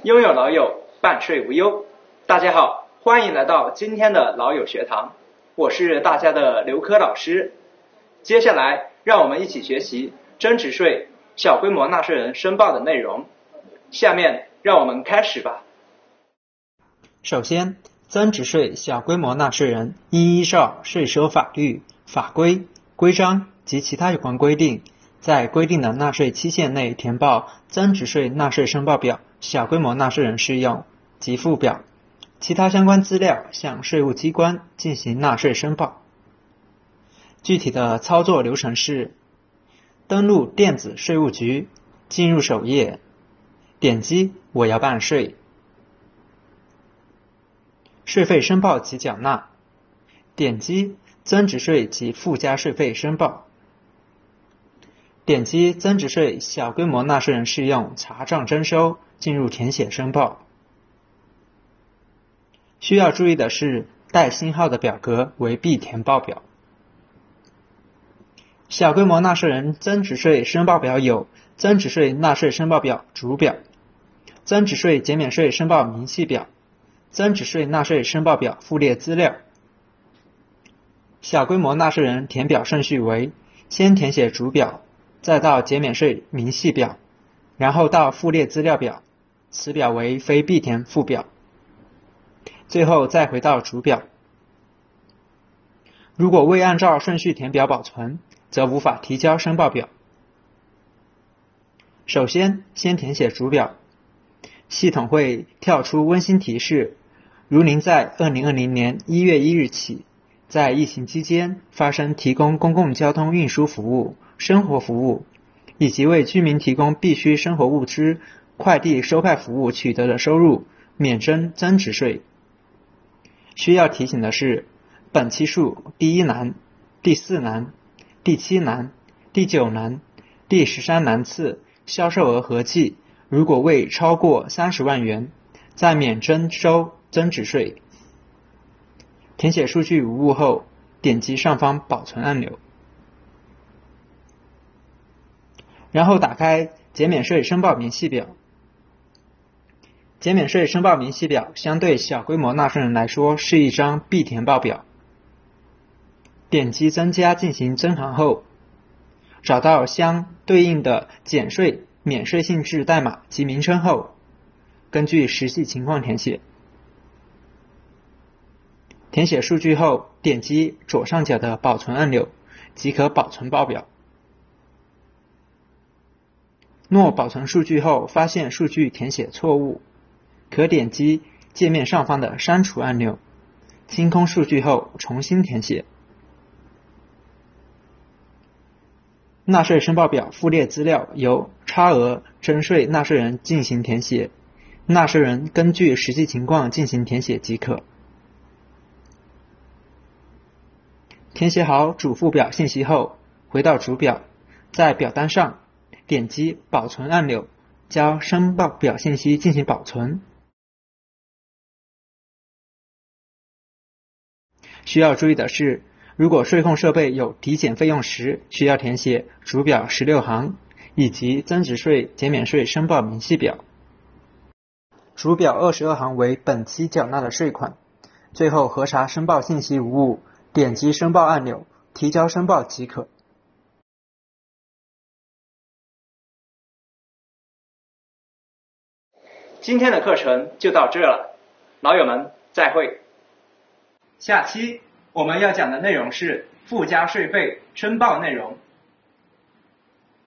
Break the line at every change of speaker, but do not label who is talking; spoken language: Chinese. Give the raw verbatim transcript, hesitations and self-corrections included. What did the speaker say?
拥有老友，办税无忧。大家好，欢迎来到今天的老友学堂，我是大家的刘科老师。接下来，让我们一起学习增值税小规模纳税人申报的内容。下面让我们开始吧。
首先，增值税小规模纳税人应依照税收法律、法规、规章及其他有关规定，在规定的纳税期限内填报增值税纳税申报表小规模纳税人适用及附表，其他相关资料向税务机关进行纳税申报。具体的操作流程是：登录电子税务局，进入首页，点击我要办税，税费申报及缴纳，点击增值税及附加税费申报，点击增值税小规模纳税人适用查账征收，进入填写申报。需要注意的是，带星号的表格为必填报表。小规模纳税人增值税申报表有增值税纳税申报表主表、增值税减免税申报明细表、增值税纳税申报表附列资料。小规模纳税人填表顺序为：先填写主表，再到减免税明细表，然后到附列资料表，此表为非必填附表，最后再回到主表。如果未按照顺序填表保存，则无法提交申报表。首先，先填写主表，系统会跳出温馨提示：如您在二零二零年一月一日起，在疫情期间发生提供公共交通运输服务、生活服务，以及为居民提供必需生活物资、快递收派服务取得的收入，免征增值税。需要提醒的是，本期数第一栏、第四栏、第七栏、第九栏、第十三栏次销售额合计如果未超过三十万元，暂免征收增值税。填写数据无误后，点击上方保存按钮，然后打开减免税申报明细表。减免税申报明细表相对小规模纳税人来说是一张必填报表。点击增加进行增行后，找到相对应的减税、免税性质代码及名称后，根据实际情况填写。填写数据后，点击左上角的保存按钮，即可保存报表。若保存数据后发现数据填写错误，可点击界面上方的删除按钮，清空数据后重新填写。纳税申报表附列资料由差额征税纳税人进行填写，纳税人根据实际情况进行填写即可。填写好主附表信息后，回到主表，在表单上点击保存按钮，将申报表信息进行保存。需要注意的是，如果税控设备有抵减费用时，需要填写主表十六行以及增值税减免税申报明细表。主表二十二行为本期缴纳的税款。最后核查申报信息无误，点击申报按钮，提交申报即可。
今天的课程就到这了，老友们再会。下期我们要讲的内容是附加税费申报内容。